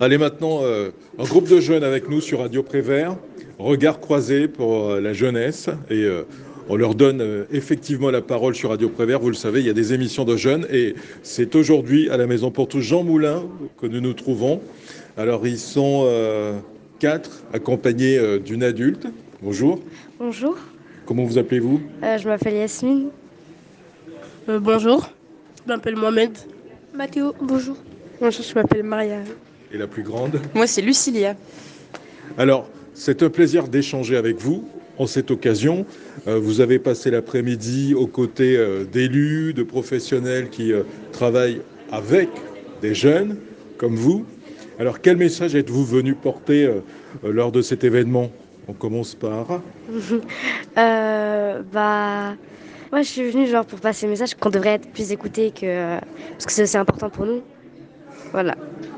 Allez maintenant, un groupe de jeunes avec nous sur Radio Prévert, regard croisé pour la jeunesse et on leur donne effectivement la parole sur Radio Prévert. Vous le savez, il y a des émissions de jeunes et c'est aujourd'hui à la Maison pour tous Jean Moulin que nous nous trouvons. Alors ils sont quatre accompagnés d'une adulte. Bonjour. Bonjour, Comment vous appelez-vous? je m'appelle Yasmine. Bonjour, je m'appelle Mohamed. Mathéo, bonjour. Bonjour, je m'appelle Maria. Et la plus grande? Moi, c'est Lucilia. Alors, c'est un plaisir d'échanger avec vous en cette occasion. Vous avez passé l'après-midi aux côtés d'élus, de professionnels qui travaillent avec des jeunes comme vous. Alors, quel message êtes-vous venu porter lors de cet événement? On commence par... Moi je suis venue genre pour passer le message qu'on devrait être plus écoutés que parce que c'est aussi important pour nous. Voilà.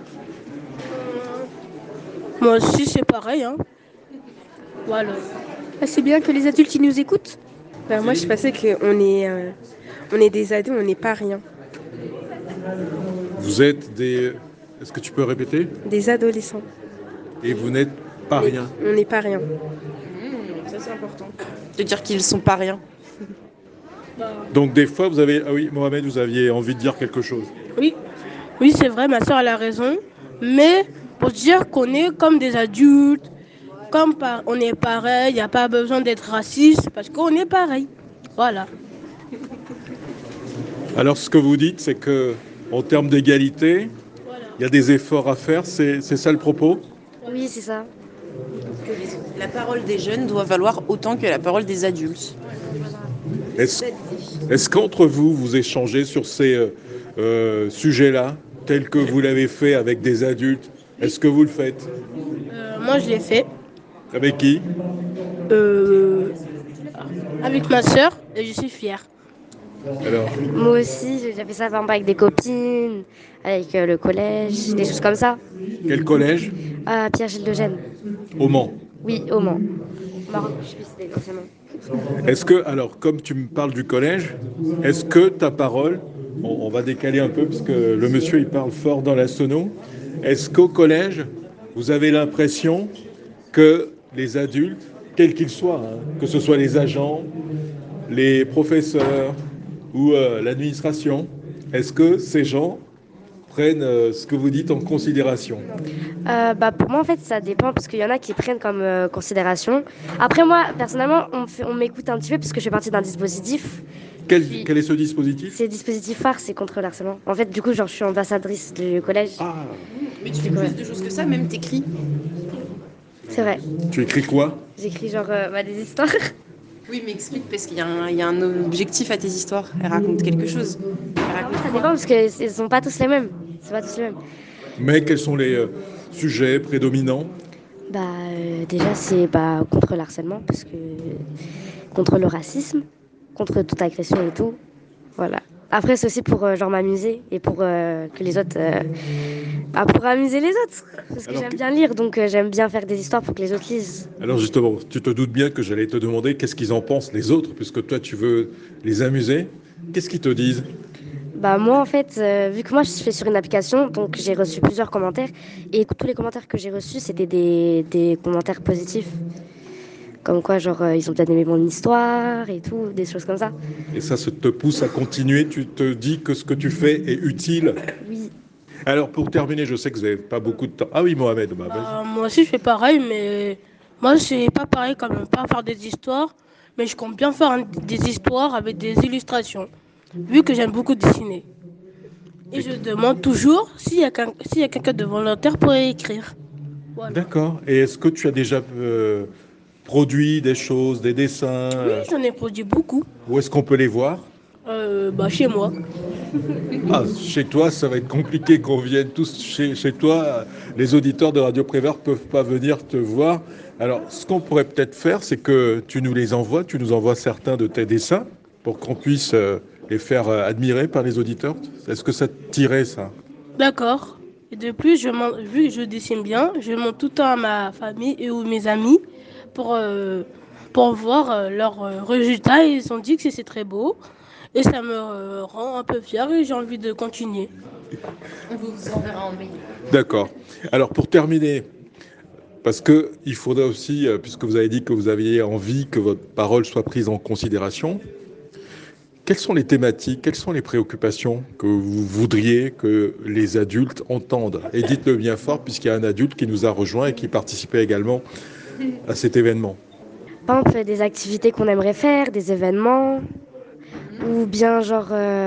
Moi aussi, c'est pareil. Hein. Voilà. C'est bien que les adultes ils nous écoutent. Moi, je pensais qu'on est, on est des ados, on n'est pas rien. Vous êtes des... Est-ce que tu peux répéter? Des adolescents. Et vous n'êtes pas Mais rien. on n'est pas rien. Ça, c'est important. De dire qu'ils sont pas rien. Donc des fois, vous avez... Ah oui, Mohamed, vous aviez envie de dire quelque chose. Oui, c'est vrai, ma soeur elle a raison. Mais pour dire qu'on est comme des adultes, on est pareil, il n'y a pas besoin d'être raciste parce qu'on est pareil. Voilà. Alors ce que vous dites, c'est que en termes d'égalité, il y a des efforts à faire, c'est ça le propos? Oui, c'est ça. La parole des jeunes doit valoir autant que la parole des adultes. Est-ce qu'entre vous, vous échangez sur ces sujets-là, tels que vous l'avez fait avec des adultes? Est-ce que vous le faites? Moi je l'ai fait Avec qui? avec ma soeur et je suis fière. Alors, Moi aussi, j'ai fait ça par exemple avec des copines, avec le collège, des choses comme ça. quel collège? Pierre-Gilles de Gênes. Au Mans. Oui, au Mans. Maroc, je sais plus si c'était anciennement. Est-ce que, alors, comme tu me parles du collège, est-ce que ta parole, on va décaler un peu parce que le monsieur il parle fort dans la sono, est-ce qu'au collège, vous avez l'impression que les adultes, quels qu'ils soient, hein, que ce soit les agents, les professeurs ou l'administration, est-ce que ces gens prennent ce que vous dites en considération? Pour moi, en fait, ça dépend parce qu'il y en a qui prennent comme considération. Après, moi, personnellement, on m'écoute un petit peu parce que je fais partie d'un dispositif. Quel est ce dispositif? C'est le dispositif phare, c'est contre le harcèlement. En fait, du coup, genre, je suis ambassadrice du collège. Ah, Mais tu fais plus de choses que ça, même t'écris. C'est vrai. tu écris quoi? J'écris genre des histoires. Oui, mais explique, parce qu'il y a un objectif à tes histoires. Elle raconte quelque chose. Elle raconte Ça quoi? dépend parce qu'ils sont pas tous les mêmes. C'est pas tous les mêmes. Mais quels sont les sujets prédominants? Déjà, c'est contre le harcèlement parce que contre le racisme, contre toute agression et tout. Voilà. Après, c'est aussi pour genre m'amuser et pour que les autres, pour amuser les autres. Parce que Alors, j'aime bien lire, donc j'aime bien faire des histoires pour que les autres lisent. Alors justement, tu te doutes bien que j'allais te demander qu'est-ce qu'ils en pensent les autres, puisque toi tu veux les amuser. Qu'est-ce qu'ils te disent? Moi, en fait, vu que moi je fais sur une application, donc j'ai reçu plusieurs commentaires et tous les commentaires que j'ai reçus, c'était des commentaires positifs. Comme quoi, genre, ils ont bien aimé mon histoire et tout, des choses comme ça. Et ça te pousse à continuer, tu te dis que ce que tu fais est utile. Oui. Alors pour terminer, je sais que vous n'avez pas beaucoup de temps. Ah oui, Mohamed, vas-y. Moi aussi, je fais pareil, mais moi, c'est pas pareil quand même, pas faire des histoires, mais je compte bien faire des histoires avec des illustrations, vu que j'aime beaucoup dessiner. Et je demande toujours s'il y a quelqu'un de volontaire pour écrire. Voilà. D'accord. Et est-ce que tu as déjà produit des choses, des dessins Oui, j'en ai produit beaucoup. Où est-ce qu'on peut les voir? Chez moi. Ah, chez toi, ça va être compliqué qu'on vienne tous chez toi. Les auditeurs de Radio Prévert ne peuvent pas venir te voir. Alors, ce qu'on pourrait peut-être faire, c'est que tu nous les envoies, tu nous envoies certains de tes dessins pour qu'on puisse les faire admirer par les auditeurs. Est-ce que ça te tirait, ça? D'accord. Et de plus, vu que je dessine bien, je montre tout le temps à ma famille et ou mes amis pour voir leurs résultats. Ils ont dit que c'est très beau. Et ça me rend un peu fier et j'ai envie de continuer. On vous enverra un mail. D'accord. Alors pour terminer, parce qu'il faudrait aussi, puisque vous avez dit que vous aviez envie que votre parole soit prise en considération, quelles sont les thématiques, quelles sont les préoccupations que vous voudriez que les adultes entendent? Et dites-le bien fort, puisqu'il y a un adulte qui nous a rejoint et qui participait également à cet événement. Par exemple, des activités qu'on aimerait faire, des événements, ou bien genre,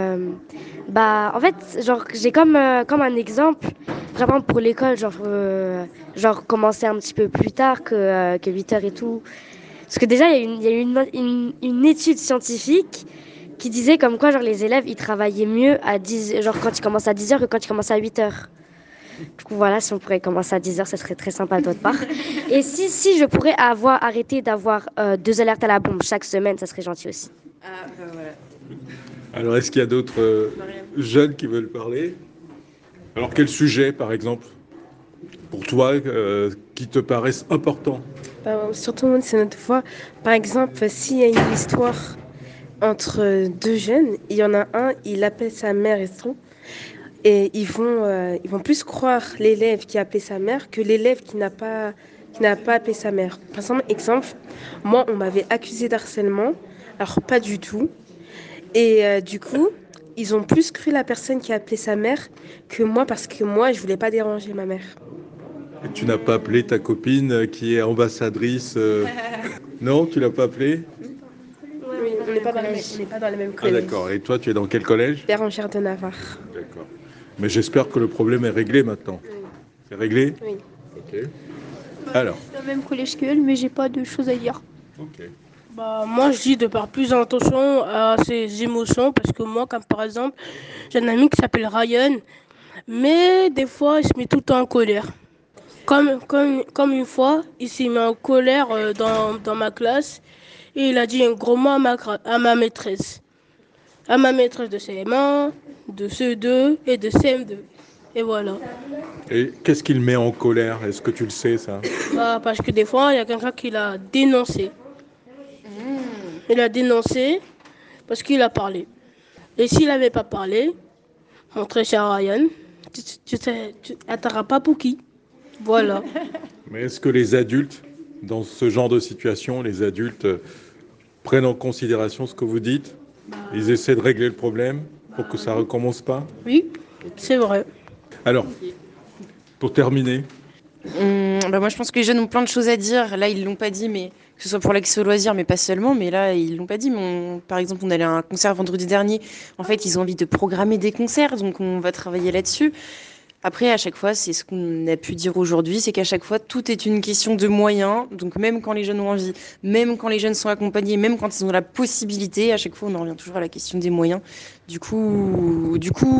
en fait, genre, j'ai comme un exemple, genre par exemple, pour l'école, genre commencer un petit peu plus tard que 8 heures et tout. Parce que déjà, il y a eu une étude scientifique qui disait comme quoi genre, les élèves ils travaillaient mieux genre, quand ils commencent à 10 heures que quand ils commencent à 8 heures. Du coup, voilà, si on pourrait commencer à 10 heures, ça serait très sympa de votre part. Et si je pourrais arrêter d'avoir 2 alertes à la bombe chaque semaine, ça serait gentil aussi. Ah, bah voilà. Alors, est-ce qu'il y a d'autres jeunes qui veulent parler? Alors, quel sujet, par exemple, pour toi, qui te paraissent importants? Surtout, c'est notre fois. Par exemple, s'il y a une histoire entre deux jeunes, il y en a un, il appelle sa mère et tout. Et ils vont plus croire l'élève qui a appelé sa mère que l'élève qui n'a pas appelé sa mère. Par exemple, moi, on m'avait accusé d'harcèlement, alors pas du tout. Et du coup, ils ont plus cru la personne qui a appelé sa mère que moi, parce que moi, je voulais pas déranger ma mère. Et tu n'as pas appelé ta copine qui est ambassadrice Non, tu l'as pas appelée? Oui, on n'est pas dans le même Ah collège. d'accord. Et toi, tu es dans quel collège? Bérengère de Navarre. D'accord. Mais j'espère que le problème est réglé maintenant. C'est réglé? Oui. Ok. Alors. Dans le même collège qu'elle, mais j'ai pas de choses à dire. Ok. Bah, moi, je dis de faire plus attention à ses émotions parce que moi, comme par exemple, j'ai un ami qui s'appelle Ryan, mais des fois, il se met tout le temps en colère. Comme une fois, il s'est mis en colère dans ma classe et il a dit un gros mot à ma maîtresse. À ma maîtresse de CM1, de CE2 et de CM2. Et voilà. Et qu'est-ce qu'il met en colère? Est-ce que tu le sais, ça? Bah, parce que des fois, il y a quelqu'un qui l'a dénoncé. Il a dénoncé parce qu'il a parlé. Et s'il n'avait pas parlé, mon très cher Ryan, tu n'atteindras pas pour qui. Voilà. Mais est-ce que les adultes, dans ce genre de situation, les adultes prennent en considération ce que vous dites? Ils essaient de régler le problème pour que ça ne recommence pas? Oui, c'est vrai. Alors, pour terminer, Bah moi, je pense que les jeunes ont plein de choses à dire. Là, ils l'ont pas dit, mais que ce soit pour l'accès au loisir, mais pas seulement. Mais là, ils l'ont pas dit. Mais par exemple, on allait à un concert vendredi dernier. En fait, ils ont envie de programmer des concerts, donc on va travailler là-dessus. Après, à chaque fois, c'est ce qu'on a pu dire aujourd'hui, c'est qu'à chaque fois, tout est une question de moyens. Donc même quand les jeunes ont envie, même quand les jeunes sont accompagnés, même quand ils ont la possibilité, à chaque fois, on en revient toujours à la question des moyens. Du coup,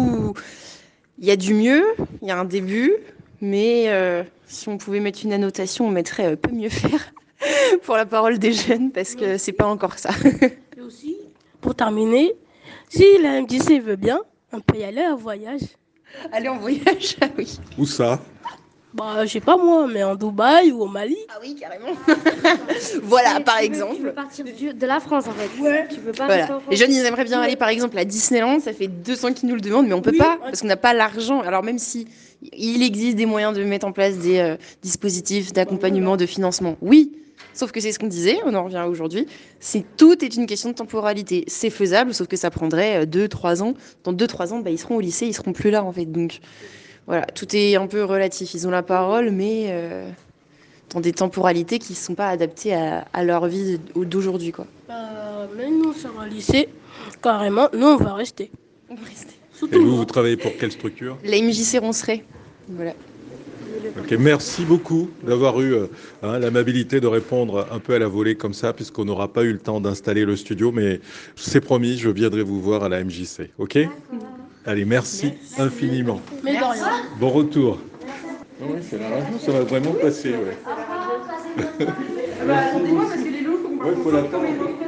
il y a du mieux, il y a un début, mais si on pouvait mettre une annotation, on mettrait peut mieux faire pour la parole des jeunes, parce que c'est pas encore ça. Et aussi, pour terminer, si la MJC veut bien, on peut y aller en voyage. Aller en voyage, ah oui. où ça? Bah, je sais pas moi, mais en Dubaï ou au Mali. Ah oui, carrément. Voilà, par Tu exemple. veux partir de la France en fait. Ouais. Tu veux pas Voilà. rester en France. Les jeunes, ils aimeraient bien aller, par exemple, à Disneyland. Ça fait 200 qui nous le demandent, mais on peut pas, parce qu'on n'a pas l'argent. Alors même si il existe des moyens de mettre en place des dispositifs d'accompagnement, de financement, oui. Sauf que c'est ce qu'on disait, on en revient aujourd'hui. Tout est une question de temporalité. C'est faisable, sauf que ça prendrait 2-3 ans. Dans 2-3 ans, bah, ils seront au lycée, ils seront plus là en fait. Donc voilà, tout est un peu relatif. Ils ont la parole, mais dans des temporalités qui ne sont pas adaptées à leur vie d'aujourd'hui, quoi. Mais nous, sur un lycée, carrément, nous, on va rester. On va rester. Et Surtout vous, moi. vous travaillez pour quelle structure? La MJC Ronceret. Voilà. Ok, merci beaucoup d'avoir eu l'amabilité de répondre un peu à la volée comme ça, puisqu'on n'aura pas eu le temps d'installer le studio, mais c'est promis, je viendrai vous voir à la MJC. Ok? Allez, merci infiniment. Mais de rien. Bon retour. Oui, c'est la radio, ça va vraiment passer. Ouais. Merci. Ouais, faut l'attendre.